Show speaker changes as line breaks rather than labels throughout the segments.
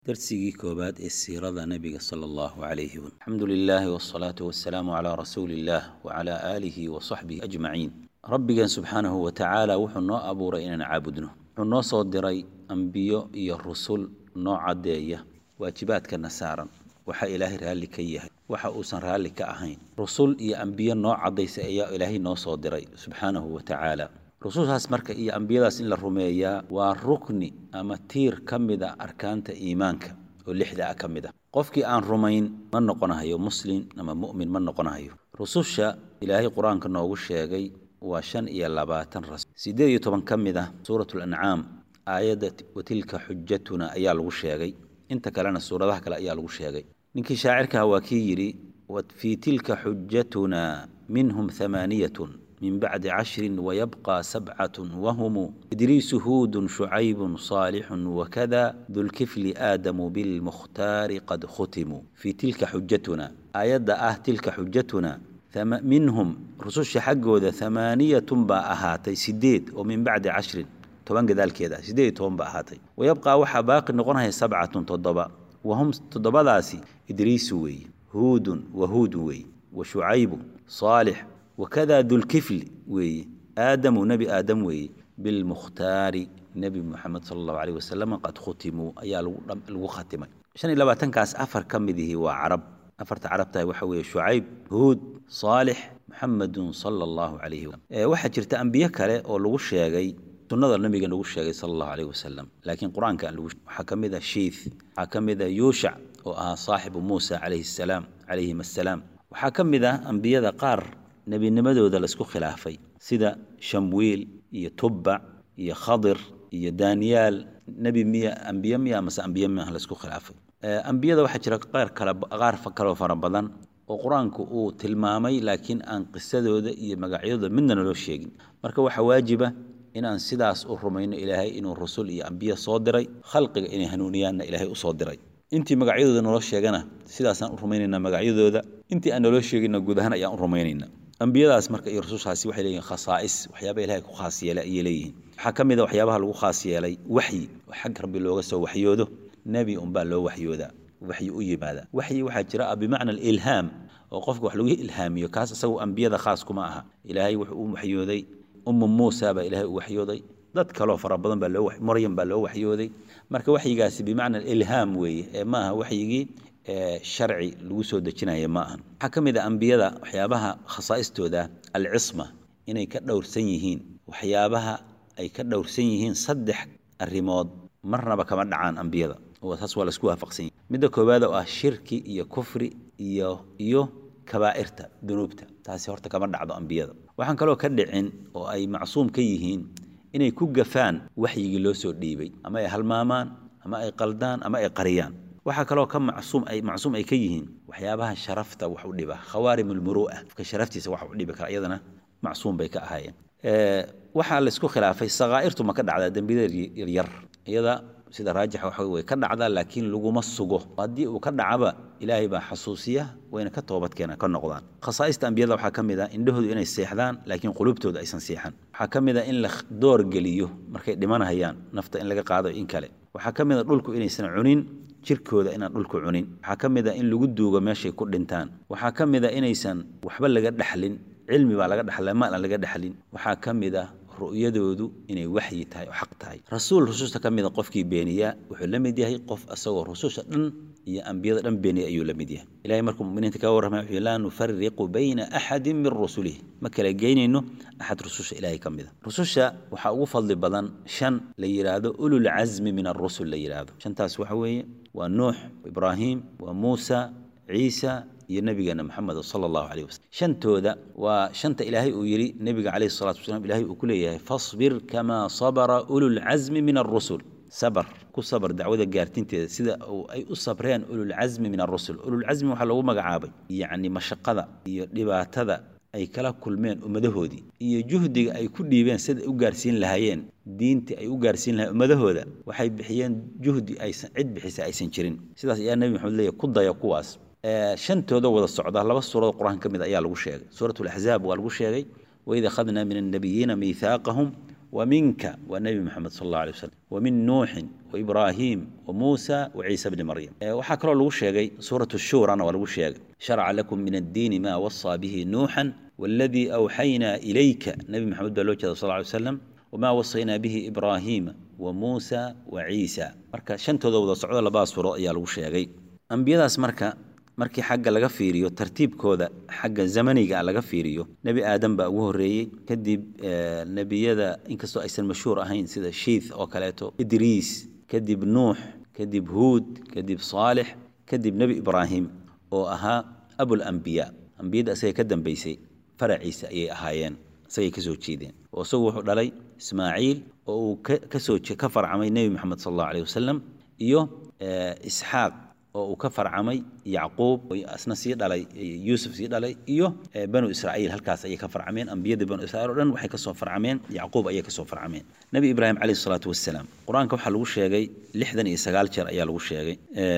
درسي كوباد السيرة نبي صلى الله عليه وسلم. الحمد لله والصلاة والسلام على رسول الله وعلى آله وصحبه أجمعين. ربنا سبحانه وتعالى وحنا أبو رئينا عابدنا حنا صدري أنبياء الرسل نوع عدية واجبات كالنسارا وحا إلهي رهالي كيه وحا أوسن رهالي كأهين رسل يا أنبياء نوع عديس يا إلهي نوع صدري سبحانه وتعالى رسولهاas marka iyo ambiyadaas in la rumeeyaa waa rukni ama tiir kamida arkaanta iimaanka oo lixda kamida qofkii aan rumayn ma noqonayo muslim ama mu'min ma noqonayo rususha ilaahay quraanka noogu sheegay waa 25 rasul 18 kamida suuratul an'am aayada watilka hujjatuna ayaa lagu sheegay inta kalena suuradaha kale ayaa lagu sheegay ninkii shaacirka waa kii yiri wa fi tilka hujjatuna minhum 8 من بعد 10 ويبقى 7 وهم إدريس هود شعيب صالح وكذا ذو الكفل آدم بالمختار قد ختموا في تلك حجتنا آيات تلك حجتنا منهم رسوش حقه ذا 8 باهاتي سديد ومن بعد 10 طبعا ذلك كذا سديد هم باهاتي ويبقى وحا باقي نقولها 7 تضبا وهم تضبا داسي إدريس وي هود وي وشعيب صالح وكذا ذو الكفل وي آدم نبي آدم وي بالمختار نبي محمد صلى الله عليه وسلم قد ختموا أيا لو ختمه عشان لبا تنكاس أفر كمده وعرب أفرت عربته وحوي شعيب هود صالح محمد صلى الله عليه وسلم واحد جرت أنبياء كله أو لو شيء تنظر النبي كان لو شيء صلى الله عليه وسلم لكن القرآن كان لو حكم ذا شيث حكم ذا يوشع وصاحب موسى عليه السلام عليهم السلام وحكم ذا أنبياء ذا قار نبي نمدودا لسكو خلافي سيدا شمويل يا تبع يا خضر يا دانيال نبي 100 انبياء 100 مسا انبياء 100 لسكو خلافي انبياء waxa jira qaar fakaro fara badan oo quraanku uu tilmaamay laakiin aan qisadooda iyo magacyadooda midna loo sheegin marka waxa waajiba in aan sidaas u rumayno ilaahay inuu rasuul iyo anbiya soo diray khalqiga inay hanuuniyaan ilaahay u soo diray intii magacyadooda noo sheegana sidaas aan u rumaynayna magacyadooda intii aan loo sheegin gudahan ayaan u rumaynayna ambiyadaas marka iyo rasuushaasi waxay leeyihiin khasaa'is waxyaabo ilaahay ku khaas yeelay ay leeyihiin waxa kamida waxyaabaha lagu khaas yeelay wahyi xaq rabbi looga soo waxyoodo nabi baa loo waxyooda wahyi u yimaada wahyi waxa jira bimaana ilham oo qofku wax lagu ilhaamiyo kaas asagu ambiyada khaas kuma aha ilaahay wuxuu u waxyooday muusa baa ilaahay u waxyooday dad kale oo fara badan baa loo maryam baa loo waxyooday marka wahyigaasi bimaana ilham weeye ma aha wahyigii sharci lagu soo dajinayo ma ahan waxa kamida ambiyada waxyaabaha khasaa'istooda al-isma inay ka dhowrsan yihiin waxyaabaha ay ka dhowrsan yihiin saddex arimood marnaba kama dhacaan ambiyada oo taas waa la isku waafaqsan midda koobaad oo ah shirki iyo kufri iyo kabaa'irta dunuubta taasi horta kama dhacdo ambiyada waxaan kaloo ka dhicin oo ay macsuum ka yihiin inay ku gafaan waxyigi loo soo dhiibay ama ay halmaamaan ama ay qaldaan ama ay qariyaan waxa kaloo ka macsuum ay ka yihiin waxyaabaha sharafta wax u dhiba khawaarimul muru'a ka sharaftiisa wax u dhiba ka iyadana macsuum bay ka ahaayeen waxa la isku khilaafay sagaa'irtu ma ka dhacda dambiyada yar iyada sida raajix waxa way ka dhacda laakiin laguma sugo hadii uu ka dhacaba ilaahay baa xasuusiya wayna ka toobad keena ka noqdaan khasaa'ista ambiyada waxa kamida indhahoodu inay seexdaan laakiin qulubtooda aysan seexan waxa kamida in la door geliyo markay dhimanayaan nafta in laga qaado in kale waxa kamida dhulku inaysan cunin jirkooda inaan dhulku cunin waxa kamida in lagu duugo meeshay ku dhintaan waxa kamida inaysan waxba laga dhaxlin cilmi baa laga dhaxlay ma laga dhaxlin waxa kamida ru'yadoodu inay waxyi tahay oo xaq tahay rasuul rususha kamida qofkii beeniya wuxuu la mid yahay qof asagoo rususha dhan iyo anbiyada dhan beeniya ayuu la mid yahay ilaahay markuu mu'miniinta ka warramay wuxuu la nufarriqu bayna ahadin min rusulihi ma kala geynayno ahad rususha ilaahay kamida rususha waxa ugu fadli badan shan la yiraahdo ulul azmi min ar-rusul la yiraahdo shantaas waxa weeye waa nuux ibraahim waa muusa ciisa iyo nabigeena maxamed sallallahu alayhi wasallam shantooda waa shanta ilaahay uu yiri nabiga alayhi salatu wasallam ilaahay uu ku leeyahay fasbir kama sabara ulul azmi min ar-rusul sabar ku sabar dacwada gaartinteeda sida ay u sabreen ulul azmi min ar-rusul ulul azmi waxa lagu magacaabay yaani mashaqada iyo dhibaatada ay kala kulmeen ummadahoodii iyo juhdiga ay ku dhiibeen sida u gaarsiin lahaayeen diinta ay u gaarsiin lahaayeen ummadahooda waxay bixiyeen juhdi aysan cid bixisa aysan jirin sidaas ayaa nabi maxamed leeyahay ku daya kuwaas shantooda wada socda laba suurad quraanka kamid ayaa lagu sheegay suuratul ahzaab waa lagu sheegay wa idha khadna min an-nabiyina mithaqahum ومنك والنبي محمد صلى الله عليه وسلم ومن نوح وإبراهيم وموسى وعيسى بن مريم وحكروا له شيء سورة الشورى أنا ولا شيء شرع لكم من الدين ما وصى به نوحا والذي أوحينا إليك نبي محمد صلى الله عليه وسلم وما وصينا به إبراهيم وموسى وعيسى marka shantooda wada socdo laba suuro ayaa lagu sheegay anbiyadaas markii xagga laga fiiriyo tartiibkooda xagga zamaniga laga fiiriyo nabi aadam baa ugu horeeyay kadib nabiyada inkastoo aysan mashhuur ahayn sida shiith oo kaleeto idriis kadib nuux kadib huud kadib saalix kadib nabi ibraahim oo ahaa abul anbiya anbiyada asay ka dambeysay faraciisa ayay ahaayeen asay ka soo jeedeen oo isagu wuxuu dhalay ismaaciil oo uu ka farcamay nabi maxamed sallallahu alayhi wasallam iyo isxaaq oo uu ka farcamay yacquub oo asna sii dhalay yuusuf sii dhalay iyo banu israa'iil halkaas ayay ka farcameen anbiyada banu israa'iil oo dhan waxay ka soo farcameen yacquub ayay ka soo farcameen nabi ibraahim alayhi salaatu wassalaam quraanka waxa lagu sheegay 69 jeer ayaa lagu sheegay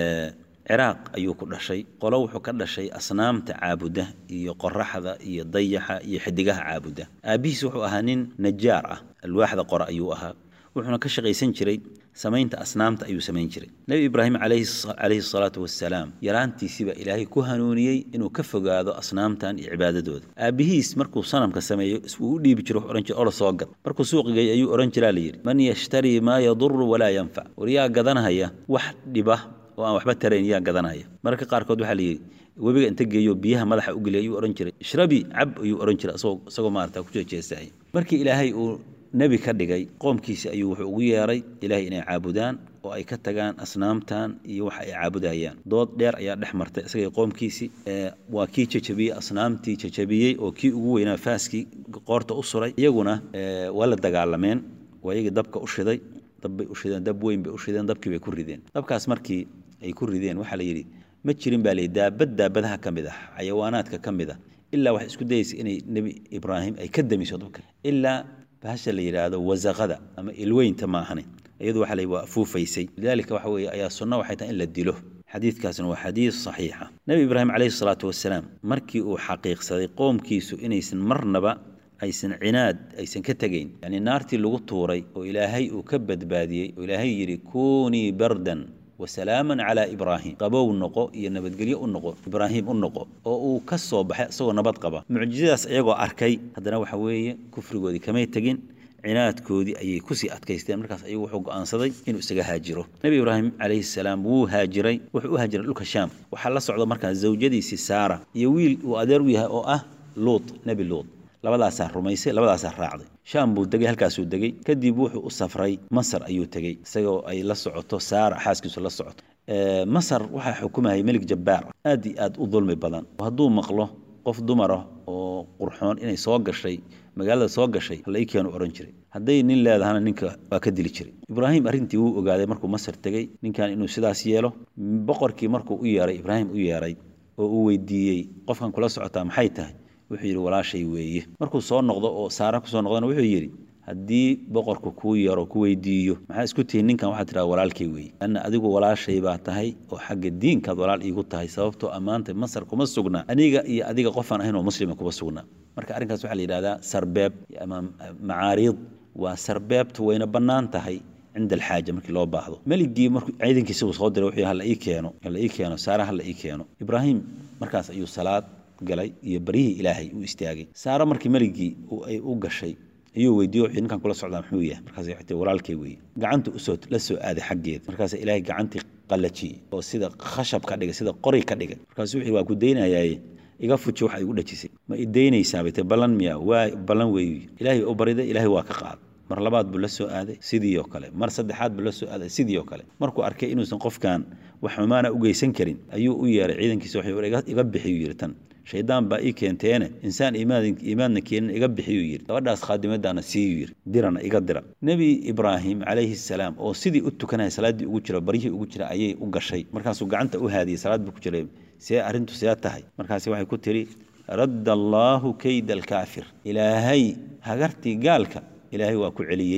ciraaq ayuu ku dhashay qolo wuxuu ka dhashay asnaamta caabuda iyo qoraxda iyo dayaxa iyo xidigaha caabuda aabihiis wuxuu ahaa nin najaar ah alwaaxda qora ayuu ahaa wuxuuna ka shaqaysan jiray samaynta asnaamta ayuu samayn jiray nabi ibraahim alayhi salaatu wassalaam yaraantiisiba ilaahay ku hanuuniyay inuu ka fogaado asnaamtan iyo cibaadadooda aabihiis markuu sanamka sameeyo isuu u dhiibi jiray oran jiray oo soo gad markuu suuqigay ayuu oran jiray leeyir man yashtari ma yadur wala yanfa wariya gadanaya wax dhiba oo aan waxba tareen yaa gadanaya marka qaar kood waxa la yiri webiga inta geeyo biyaha madaxa u galiyo ayuu oran jiray ishrabi cab ayuu oran jiray asagoo maarta ku jeesay markii ilaahay uu nabi ka dhigay qoomkiisa ayuu wuxuu ugu yeeray ilaahay inay caabudaan oo ay ka tagaan asnaamtan iyo wax ay caabudayaan dood dheer ayaa dhex martay isaga qoomkiisi waa kii jajabiyay asnaamtii jajabiyay oo kii ugu weynaa faaskii qoorta u suray iyaguna wala dagaalameen waayigi dabka u shiday dabbay u shideen dab weyn bay u shideen dabkii bay ku rideen dabkaas markii ay ku rideen waxa la yiri ma jirin baa leeyahay daabadaha kamid ah xayawaanaadka kamid ah ilaa wax isku daysay inay nabi ibraahim ay ka damiso dabka ilaa bahasha la yiraahdo wasaqada ama ilweynta ma ahane iyadu waxa la waa fuufaysay lidalika waxa weeye ayaa sunna waxay tahay in la dilo xadiidkaasna waa xadiis saxiixa nabi ibraahim alayhi salaatu wassalaam markii uu xaqiiqsaday qoomkiisu inaysan marnaba aysan cinaad aysan ka tageyn yani naartii lagu tuuray oo ilaahay uu ka badbaadiyay oo ilaahay yiri kuuni bardan وسلاما على إبراهيم قبو النقو ينبت قليا النقو إبراهيم النقو أو كسو بحق سو نبت قبا معجزة أيقو أركي هذا نوع حوية كفر قودي كما يتقين عناد كودي أي كسي أتكيستين مركز أيقو حق أنصدي إنو استقى هاجره نبي إبراهيم عليه السلام وو هاجري وحو هاجر لك الشام وحل صعود مركز زوجدي سارة يويل وأدرويها أو لوط نبي لوط labadaas rumaysay labadaas raacday shaam buu dagay halkaas uu dagay kadib wuxuu u safray masar ayuu tagay isagoo ay la socoto saara xaaskiisu la socoto masar waxa xukumayay malik jabbaar aad u dulmi badan haduu maqlo qof dumar ah oo qurxoon inay soo gashay magaalada soo gashay la ii keeno oran jiray haday nin leedahana ninka waa ka dili jiray ibraahim arintii uu ogaaday markuu masar tagay ninkan inuu sidaas yeelo boqorkii markuu u yeeray ibraahim u yeeray oo uu weydiiyay qofkan kula socota maxay tahay wuxuu yiri walaashay weeye markuu soo noqdo oo saara ku soo noqdana wuxuu yiri hadii boqorku ku yaro ku weydiiyo maxaa isku tiin ninkan waxa tiraa walaalkay weeye anna adigu walaashay baa tahay oo xagga diinka walaal iigu tahay sababtoo amaanta masar kuma sugna aniga iyo adiga qofan ahayn oo muslima kuma sugna marka arrinkaas waxa la yiraahdaa sarbeeb ama macaariid waa sarbeebtu wayna banaan tahay عند الحاجة مركي لو باخدو ملكي مركو عيدن كيسو سو دير وخي هلا اي كينو ساره هلا اي كينو ابراهيم markaas ayuu salaad galay iyo barihi ilaahay uu istaagay saara markii marigii ay u gashay ayuu weydiiyay ninkan kula socdaa muxuu yahay markaas ay xitay walaalkay weey gacanta u soo la soo aaday xageed markaas ilaahay gacantii qallaji oo sida khashab ka dhigay sida qori ka dhigay markaas wixii waa ku deynayay iga fuji waxa igu dhajisay ma idaynaysaa bay balan miya waa balan weey ilaahay oo bariday ilaahay waa ka qaad mar labaad buu la soo aaday sidii oo kale mar saddexaad buu la soo aaday sidii oo kale markuu arkay inuusan qofkan wax xumaana u geysan karin ayuu u yeeray ciidankiisa wax iga bixiyo yirtan shaydaan baa ii keenteena insaan iimaanna keenin iga bixiyo yiri gabadhaas khaadimadana sii yiri dirana iga dira nabi ibraahim alayhi salaam oo sidii u tukanay salaadii ugu jira barihii ugu jira ayay u gashay markaas uu gacanta u haadiyay salaad buu ku jiray si arintu siya tahay markaas waxay ku tiri رد الله كيد الكافر إلهي هجرتي قالك إلهي واكو عليي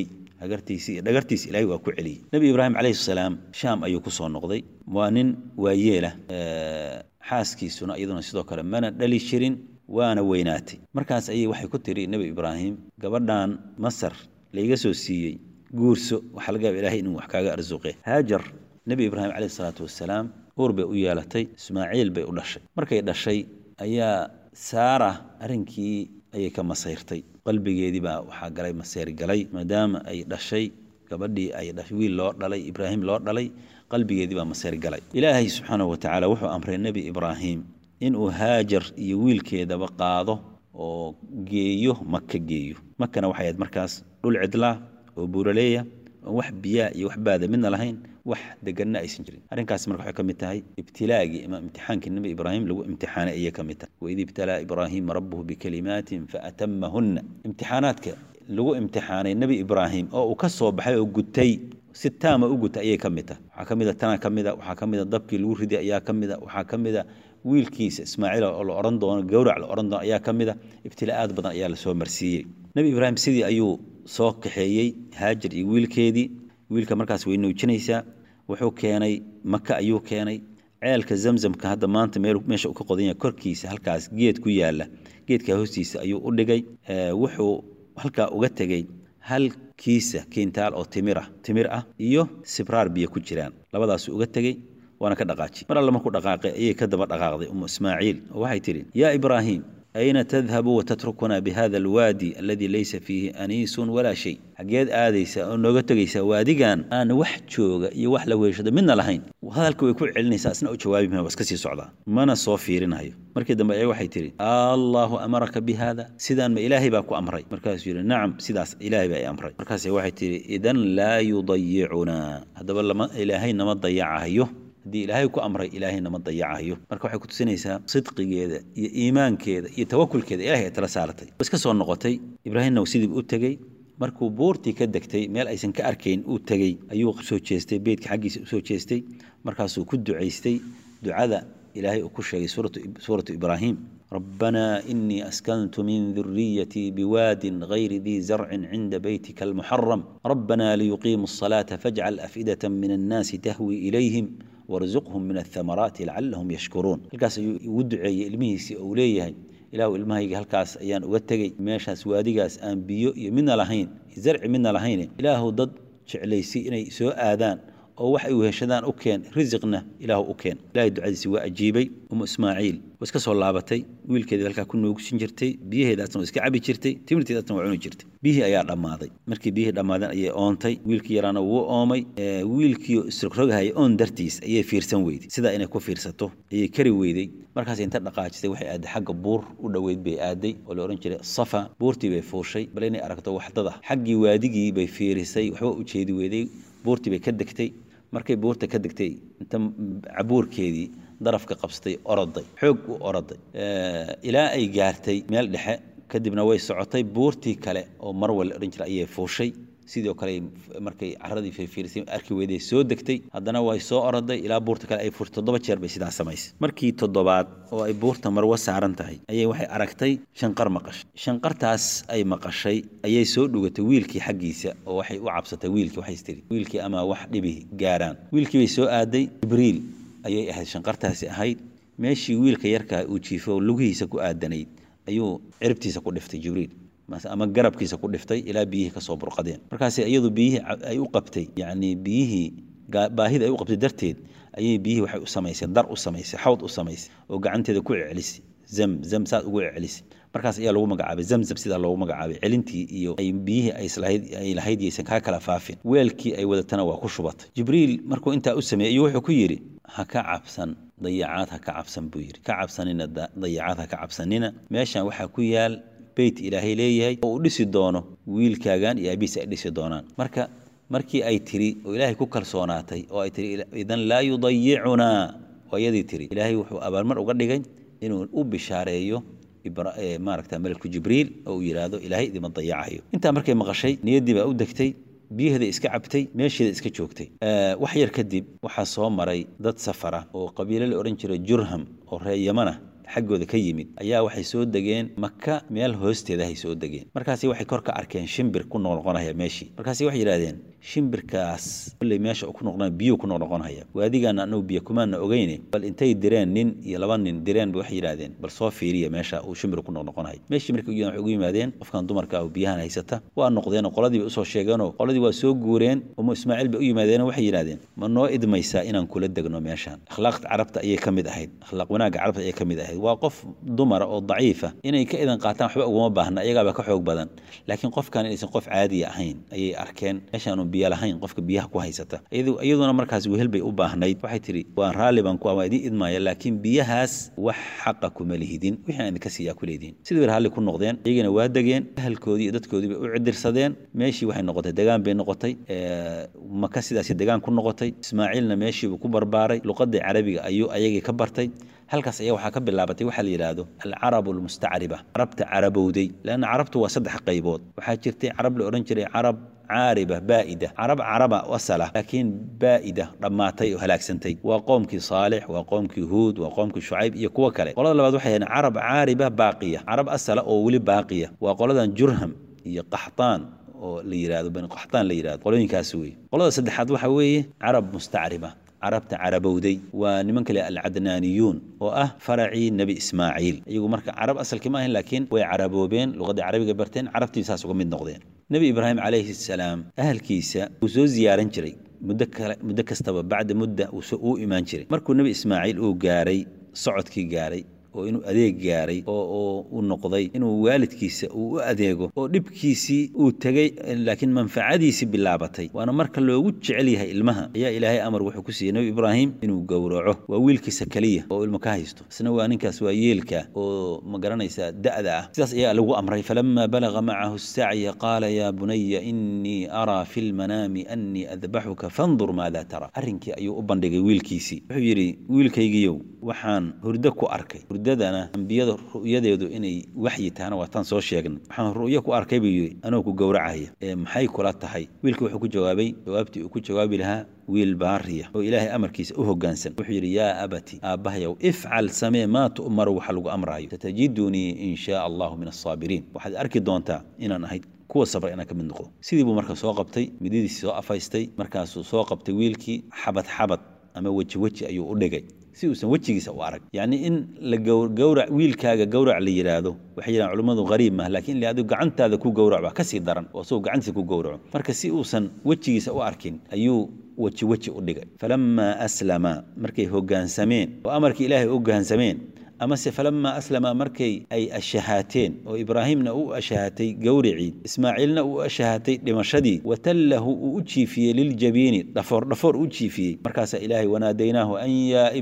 دغرتيس إلهي واكو عليي نبي إبراهيم عليه السلام شام أيو كسو نقضي وانين وييله xaaskiisuna iyaduna sidoo kale mana dhali shirin waana weynaatay markaas ayay waxay ku tiri nabi ibraahim gabadhan masar layga soo siiyey guurso waxa laga yaabaa ilaahay inuu wax kaaga arsuqay haajar nabi ibraahim calayhi salaatu wasalaam uur bay u yeelatay ismaaciil bay u dhashay markay dhashay ayaa saara arrinkii ayay ka masayrtay qalbigeedii baa waxaa galay masayr galay maadaama ay dhashay gabadhii ay dhashay wiil loo dhalay ibraahim loo dhalay qalbigeedii baa masayr galay ilaahay subxaanahu wa tacaala wuxuu amray nebi ibraahim inuu haajar iyo wiilkeedaba qaado oo geeyo maka geeyo makana waxay ahayd markaas dhul cidlaa oo buuraleeya oo wax biyaa iyo wax baada midna lahayn wax deganna aysan jirin arrinkaas marka waxay ka mid tahay ibtilaagii ama imtixaankii nabi ibraahim lagu imtixaanay ayay ka mid tahay waid ibtalaa ibraahim rabbuhu bikalimaatin faatamahunna imtixaanaadka lagu imtixaanay nabi ibraahim oo uu ka soo baxay oo gutay si taama u gutay ayay ka mid tahay waxaa ka mid a tana ka mid a waxaa ka mid a dabkii lagu riday ayaa ka mid a waxaa ka mid a wiilkiisa ismaaciil oo la oran doono gowrac la oran doono ayaa ka mid a ibtilaa'aad badan ayaa la soo marsiiyey nabi ibraahim sidii ayuu soo kaxeeyey haajar iyo wiilkeedii wiilka markaas way nuujinaysaa wuxuu keenay maka ayuu keenay ceelka zamzamka hadda maanta meesha uu ka qodan yahay korkiisa halkaas geed ku yaala geedka hoostiisa ayuu u dhigay wuxuu halkaa uga tegey hal kiisa kiintaal oo timir ah iyo sibraar biyo ku jiraan labadaas uga tegey waana ka dhaqaajiyay mar alla markuu dhaqaaqay ayay ka daba dhaqaaqday ismaaciil oo waxay tidhi yaa ibraahim أين تذهب وتتركنا بهذا الوادي الذي ليس فيه أنيس ولا شيء حقيقة آديسة أو نغتغيسة واديغان أنا واحد شوغا يوح لويشة منا لهين وهذا الكو يكون علني ساسنا أو جوابي منها بس كسي صعدا ما أنا صوفيرين هاي مركز دم أي واحد تري الله أمرك بهذا سيدان ما إلهي باكو أمري مركز يقول نعم سيداس إلهي باكو أمري مركز أي واحد تري إذن لا يضيعنا هذا والله ما إلهي نما ضيعها يوه دي إلهي كو أمري إلهي نما ضيعها marka waxay ku tusinaysaa sidqigeeda iyo iimaankeeda iyo tawakkulkeeda Ilaahay tala saartay bas ka soo noqotay Ibraahimna uu sidii u tagay markuu boortii ka degtay meel aysan ka arkayn uu tagay ayuu soo jeestay beedka xaqiisa u soo jeestay markaas uu ku duceystay ducada Ilaahay uu ku sheegay suuratu Ibraahim ربنا إني أسكنت من ذريتي بواد غير ذي زرع عند بيتك المحرم ربنا ليقيموا الصلاة فاجعل أفئدة من الناس تهوي إليهم وارزقهم من الثمرات لعلهم يشكرون الكاس يودعي الميسي أوليه إله المهيج هالكاس أيان وتجي ماشى سواديجاس أن بيو من لهين زرع من لهين إله ضد شعليسي إني سوء آذان أو وحي وهشدان أوكين رزقنا إله أوكين لا يدعي سوى أجيبي إسماعيل بس كسر لعبتي ويل كذا لك كنا وكسين جرتي بيه ذات نوسك عبي جرتي تمرتي ذات نوعون جرتي بيه أيار الماضي مركي بيه الماضي أي أونتي ويل كي يرانا وأمي ويل كي استركرها أي أون درتيس أي فيرسن ويدي سدا إنك كفيرسته أي كري ويدي مركز إنت نقاش وحي أدي حق بور ودويد بأدي ولا أورنج الصفا بورتي بيفورشي بليني أركته وحدة حقي وادي بيفيرسي وحو وشيدي ويدي بورتي بكدكتي markay buurta ka degtay inta cabuurkeedii darafka qabsatay oroday xoog u oroday ilaa ay gaartay meel dhexe kadibna way socotay buurtii kale oo marwal oran jiray ayay fuushay sidoo kale markay caradii fiirfiirsay arki weeday soo degtay haddana way soo oroday ilaa buurta kale ay fuushay 7 jeer bay sidaas samaysay markii toddobaad oo ay buurta marwa saaran tahay ayay waxay aragtay shanqar maqash shanqartaas ay maqashay ayay soo dhugatay wiilkii xaqiisa oo waxay u cabsatay wiilkii waxay istiri wiilkii ama wax dhibi gaaraan wiilkii bay soo aaday jibriil ayay ahayd shanqartaasi ahayd meeshii wiilka yarka uu jiifo lugihiisa ku aadanayd ayuu ciribtiisa ku dhiftay jibriil ama garabkiisa ku dhiftay ilaa biyihii ka soo burqadeen markaas iyadu biyihii ay u qabtay yaani biyihii baahida ay u qabtay darteed ayay biyihii waxay u samaysay dar u samaysay xawd u samaysay oo gacanteeda ku celisay zam saad ugu celisay markaas ayaa lagu magacaabay zamzam sida loogu magacaabay celintii iyo ay biyihii ay lahayd yeysan ka kala faafin weelkii ay wadatana waa ku shubatay jibriil markuu intaa u sameeyay wuxuu ku yiri ha ka cabsan dayacaad ha ka cabsan buu yiri ka cabsanina dayacaad ha ka cabsanina meeshan waxa ku yaal بيت إلهي ليه أو دسي دونه ويل كاجان يا بيس دسي دونان مركي أي تري وإلهي كوكل صوناتي أو أي تري إذن لا يضيعنا ويدي تري إلهي وحو أبار مر وقد لقين إنه أب شاريه ما ركت ملك جبريل أو يرادو إلهي دي ما تضيعه أنت مركي مغشي نيدي بقى ودكتي بيه هذا إسكا عبتي ماشي هذا إسكا شوكتي وحير كدب وحصوم مري ضد سفرة وقبيلة الأورنجر جرهم أو رأي يمنه xaggooda ka yimid ayaa waxay soo degeen Maka meel hoosteeda ay soo degeen markaasi waxay kor ka arkeen shimbir ku noqonaya meeshii markaasi waxay yiraahdeen shimbirkaas kulli meesha ku noqonaa biyo ku noqonaya waadigan anuu biyo kumaana ogeyne bal intay direen nin iyo laba nin direen waxay yiraahdeen bal soo fiiriya meesha uu shimbir ku noqonaya meeshii markii waxay ugu yimaadeen qofkan dumarka ah biyahan haysata waa noqdeen qoladii u soo sheegeen qoladii waa soo guureen oo Ismaaciil bay u yimaadeen waxay yiraahdeen ma noo idmaysaa inaan kula degno meeshan akhlaaqda carabta ayay kamid ahayd akhlaaq wanaaga carabta ayay kamid ahayd waa qof dumar oo daciifa inay ka idan qaataan waxba uga baahna ayaga ka xoog badan laakiin qofkan inaysan qof caadi ahayn ayay arkeen meeshan uu biyo lahayn qofka biyaha ku haysata iyaduna markaas wehel bay u baahnayd waxay tiri waan raaliban ku ama idin idmaaya laakiin biyahaas wax xaq kuma lihidin wixii aan ka siiyaa ku leedin sidii raali ku noqdeen iyagana waa dageen ahalkoodii iyo dadkoodii bay u cidirsadeen meeshii waxay noqotay deegaan bay noqotay Maka sidaas deegaan ku noqotay Ismaaciilna meeshii uu ku barbaaray luqadda Carabiga ayuu ayagii ka bartay halkaas ayaa waxa ka bilaabatay waxa la yiraahdo al-arab al-musta'riba arabta carabowday laana carabtu waa saddex qaybood waxa jirtay carab la oran jiray carab عاربة بائدة عربة وصلة لكن بائدة رماتي وهلاكسنتي وقومك صالح وقومك هود وقومك شعيب يكوا كله قال الله بعد وحين عرب عاربة باقية عرب أصلة أو ولي باقية وقال جرهم يقحطان ليراد بين قحطان ليراد قولين كاسوي قال سدحات وحوي عرب مستعربة عربت عربودي ونمنك العدنانيون فرعي النبي إسماعيل يقول مركا عرب أصل كمان لكن وي عربوبين لغة عربية برتين عربتي ساسو من نقدين نبي إبراهيم عليه السلام أهل كيسا وسو زيارن جري مدة كستبا بعد مدة وسو إيمان جري مركو النبي إسماعيل قاري صعد كي قاري oo inuu adeeg gaaray oo uu noqday inuu waalidkiisa uu adeego oo dibkiisi uu tagay laakiin manfaacadiisi bilaabatay waana marka loogu jecel yahay ilmaha ayaa Ilaahay amar wuxuu ku siiyay Nabi Ibrahim inuu gowraco waa wiilkiisa kaliya oo ilmo ka haysto isna waa ninkaas waa yeelka oo ma garanaysa da'da ah sidaas ayaa lagu amray falamma balagha ma'ahu as-sa'y qala ya bunayya inni ara fil manami anni adbahuka fanzur madha tara arrinkii ayuu u bandhigay wiilkiisi wuxuu yiri wiilkaygiyow waxaan hurdo ku arkay dadana ambiyada ru'yadeedu inay waxyi taana waa tan soo sheegnay waxaan ru'yo ku arkay biyo anoo ku gowracaya maxay kula tahay wiilku wuxuu ku jawaabay jawaabtii uu ku jawaabi lahaa wiil baariya oo Ilaahay amarkiisa u hoggaansan wuxuu yiri yaa abati aabahayow ifcal samee ma tu'mar waxa lagu amraayo tatajiduni insha Allah min as-sabirin waxaad arki doontaa inaan ahayd kuwa sabra inaan ka mid noqdo sidii buu markaa soo qabtay mididiisa soo afaystay markaas uu soo qabtay wiilkii xabad ama waji ayuu u dhigay si uusan wajigiisa u arag yaani in la gowrac wiilkaaga gowrac la yiraahdo waxay yiraahdaan culimadu qariib ma laakiin li adigu gacantaada ku gowrac ba ka sii daran oo soo gacantiisa ku gowraco marka si uusan wajigiisa u arkin ayuu waji u dhigay falamma aslama markay hoggaansameen oo amarkii Ilaahay u hoggaansameen أما فلما أسلم مركي أي الشهاتين وإبراهيمنا أشهاتي جورعي إسماعيلنا أشهاتي لمشدي وتله أوتشي في للجبين دفور أوتشي في مركز إلهي وناديناه أن يا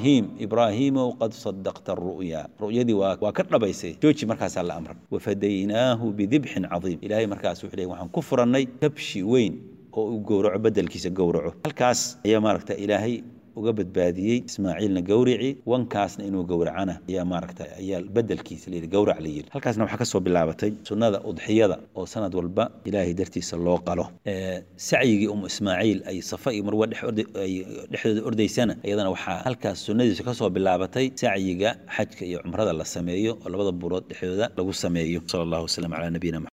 إبراهيم وقد صدقت الرؤيا دي وكرنا بيسي جوتشي مركز على الأمر وفديناه بذبح عظيم إلهي مركز وحليه وحن كفرني كبشي وين أو جورع بدل كيس جورعه الكاس هي ماركت إلهي وقبض باديي إسماعيلنا جورعي وانكاسنا إنه جورعنا يا ماركتا يا بدل كيس اللي جورع ليل هالكاسنا وحكسوا باللعبتين سنة أضحية أو سنة والباء إلهي درتي سلوا قاله سعي إسماعيل أي صفاء مرواد لحد أردي سنة أيضا وحا هالكاس سنة كسوا باللعبتين سعي حج عمر هذا الله سميه ولا بضب برود لحد لو سميه صلى الله وسلم على نبينا محمد.